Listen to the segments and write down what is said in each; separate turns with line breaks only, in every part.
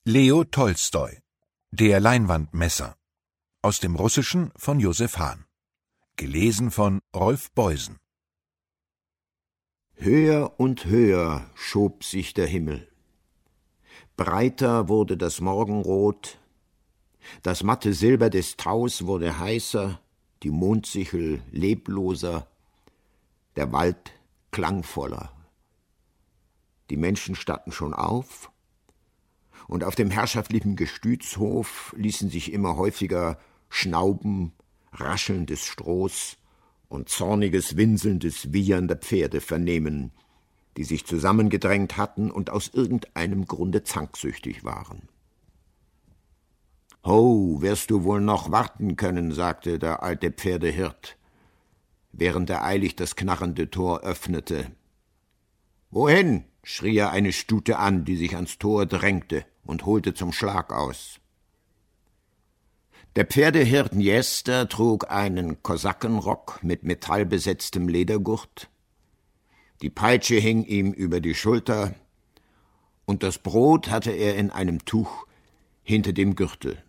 Leo Tolstoi, Der Leinwandmesser. Aus dem Russischen von Josef Hahn. Gelesen von Rolf Beusen.
Höher und höher schob sich der Himmel. Breiter wurde das Morgenrot, das matte Silber des Taus wurde heißer, die Mondsichel lebloser, der Wald klangvoller. Die Menschen standen schon auf, und auf dem herrschaftlichen Gestütshof ließen sich immer häufiger Schnauben, Rascheln des Strohs und zorniges, winselndes Wiehern der Pferde vernehmen, die sich zusammengedrängt hatten und aus irgendeinem Grunde zanksüchtig waren. »Ho, wirst du wohl noch warten können«, sagte der alte Pferdehirt, während er eilig das knarrende Tor öffnete. »Wohin?« schrie er eine Stute an, die sich ans Tor drängte, und holte zum Schlag aus. Der Pferdehirt Njester trug einen Kosakenrock mit metallbesetztem Ledergurt, die Peitsche hing ihm über die Schulter, und das Brot hatte er in einem Tuch hinter dem Gürtel.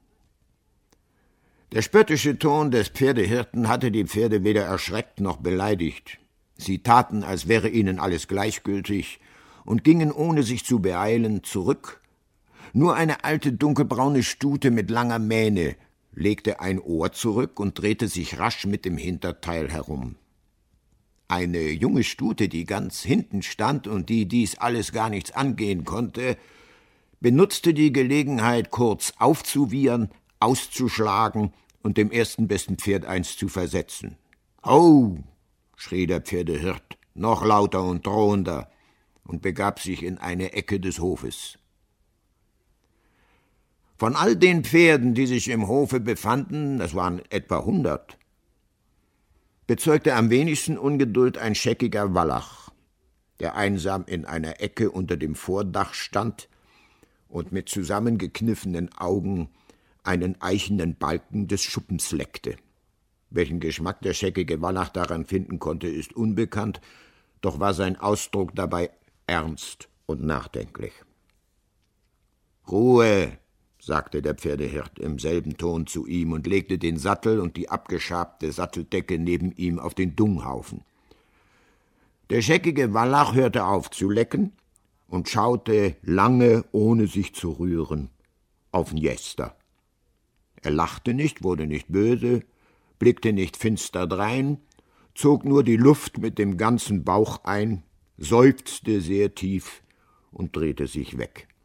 Der spöttische Ton des Pferdehirten hatte die Pferde weder erschreckt noch beleidigt. Sie taten, als wäre ihnen alles gleichgültig, und gingen, ohne sich zu beeilen, zurück. Nur eine alte dunkelbraune Stute mit langer Mähne legte ein Ohr zurück und drehte sich rasch mit dem Hinterteil herum. Eine junge Stute, die ganz hinten stand und die dies alles gar nichts angehen konnte, benutzte die Gelegenheit, kurz aufzuwiehern, auszuschlagen und dem ersten besten Pferd eins zu versetzen. »Au!« schrie der Pferdehirt, noch lauter und drohender, und begab sich in eine Ecke des Hofes. Von all den Pferden, die sich im Hofe befanden, das waren etwa 100, bezeugte am wenigsten Ungeduld ein scheckiger Wallach, der einsam in einer Ecke unter dem Vordach stand und mit zusammengekniffenen Augen einen eichenen Balken des Schuppens leckte. Welchen Geschmack der scheckige Wallach daran finden konnte, ist unbekannt, doch war sein Ausdruck dabei ernst und nachdenklich. »Ruhe«, sagte der Pferdehirt im selben Ton zu ihm und legte den Sattel und die abgeschabte Satteldecke neben ihm auf den Dunghaufen. Der scheckige Wallach hörte auf zu lecken und schaute lange, ohne sich zu rühren, auf Njester. Er lachte nicht, wurde nicht böse, blickte nicht finster drein, zog nur die Luft mit dem ganzen Bauch ein, seufzte sehr tief und drehte sich weg.